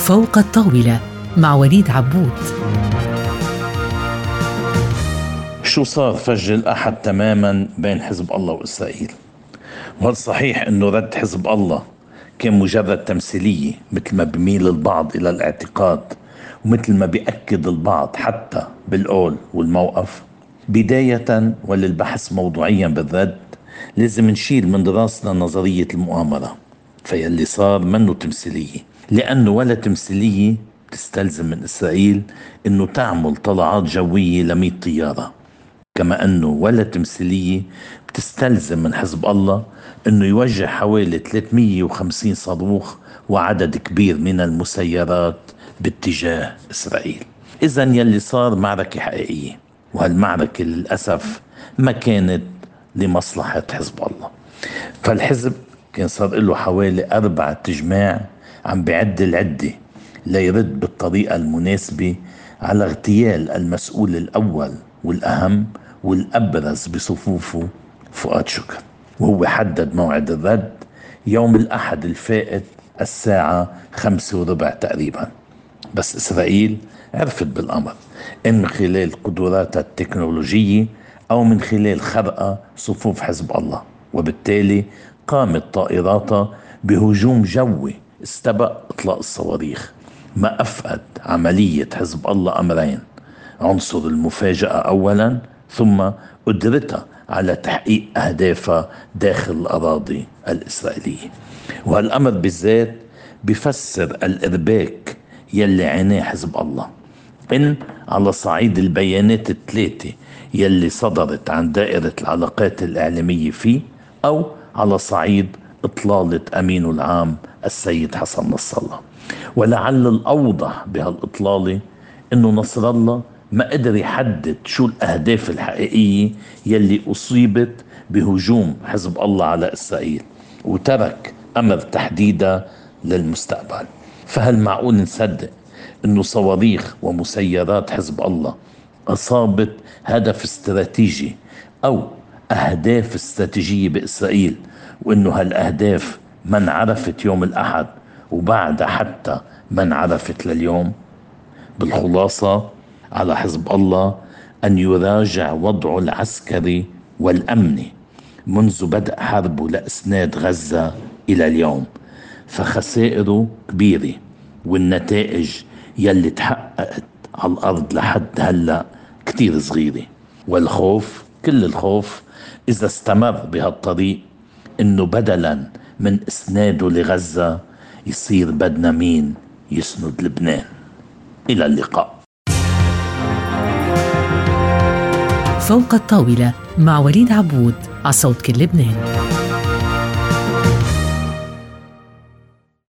فوق الطاولة مع وليد عبود. شو صار فجر الأحد تماما بين حزب الله وإسرائيل؟ وهل صحيح أنه رد حزب الله كان مجرد تمثيلية مثل ما بميل البعض إلى الاعتقاد ومثل ما بيأكد البعض حتى بالقول والموقف؟ بداية وللبحث موضوعيا بالرد لازم نشيل من راسنا نظرية المؤامرة، فيلي صار منه تمثيلية، لأنه ولا تمثيلية تستلزم من إسرائيل أنه تعمل طلعات جوية ل100 طيارة، كما أنه ولا تمثيلية بتستلزم من حزب الله أنه يوجه حوالي 350 صاروخ وعدد كبير من المسيرات باتجاه إسرائيل. إذن يلي صار معركة حقيقية، وهالمعركة للأسف ما كانت لمصلحة حزب الله. فالحزب كان صار له حوالي 4 تجماع عم بعد العدة ليرد بالطريقة المناسبة على اغتيال المسؤول الأول والأهم والأبرز بصفوفه فؤاد شكر، وهو حدد موعد الرد يوم الأحد الفائت الساعة 5:15 تقريبا. بس إسرائيل عرفت بالأمر، إن من خلال قدراتها التكنولوجية أو من خلال خرقة صفوف حزب الله، وبالتالي قامت طائراتها بهجوم جوي استبق إطلاق الصواريخ. ما أفقد عملية حزب الله أمرين: عنصر المفاجأة أولا، ثم قدرتها على تحقيق أهدافها داخل الأراضي الإسرائيلية. وهالأمر بالذات بفسر الإرباك يلي عيناه حزب الله، إن على صعيد البيانات الثلاثة يلي صدرت عن دائرة العلاقات الإعلامية فيه، أو على صعيد إطلالة أمينه العام السيد حسن نصر الله. ولعل الأوضح بهالإطلالة إنه نصر الله ما قدر يحدد شو الأهداف الحقيقية يلي أصيبت بهجوم حزب الله على إسرائيل، وترك أمر تحديدها للمستقبل. فهل معقول نصدق إنه صواريخ ومسيرات حزب الله أصابت هدف استراتيجي أو أهداف استراتيجية بإسرائيل، وإنه هالأهداف ما انعرفت يوم الأحد وبعد حتى ما انعرفت لليوم؟ بالخلاصة على حزب الله أن يراجع وضعه العسكري والأمني منذ بدء حربه لإسناد غزة إلى اليوم، فخسائره كبيرة والنتائج يلي تحققت على الأرض لحد هلأ كتير صغيرة. والخوف، كل الخوف إذا استمر بهالطريق، إنه بدلا من إسناده لغزة يصير بدنا مين يسند لبنان. إلى اللقاء. فوق الطاولة مع وليد عبود على صوت كل لبنان.